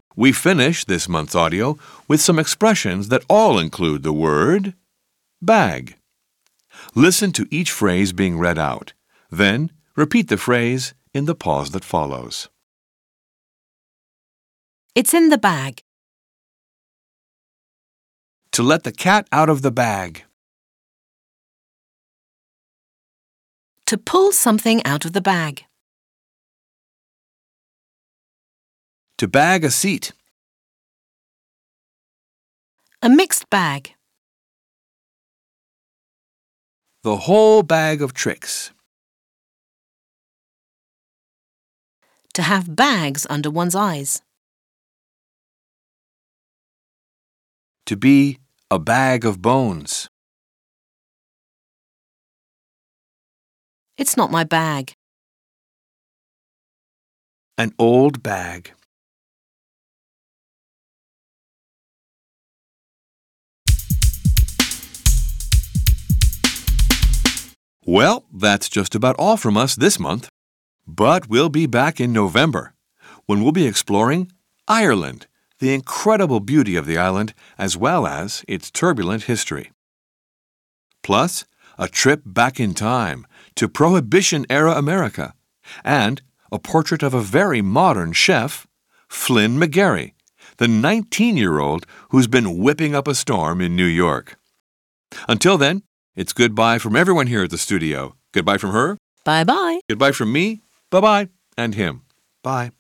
We finish this month's audio with some expressions that all include the word bag. Listen to each phrase being read out. Then repeat the phrase in the pause that follows. It's in the bag. To let the cat out of the bag. To pull something out of the bag. To bag a seat. A mixed bag. The whole bag of tricks. To have bags under one's eyes. To be a bag of bones. It's not my bag. An old bag. Well, that's just about all from us this month. But we'll be back in November, when we'll be exploring Ireland, the incredible beauty of the island, as well as its turbulent history. Plus, a trip back in time to Prohibition-era America, and a portrait of a very modern chef, Flynn McGarry, the 19-year-old who's been whipping up a storm in New York. Until then, it's goodbye from everyone here at the studio. Goodbye from her. Bye-bye. Goodbye from me. Bye-bye. And him. Bye.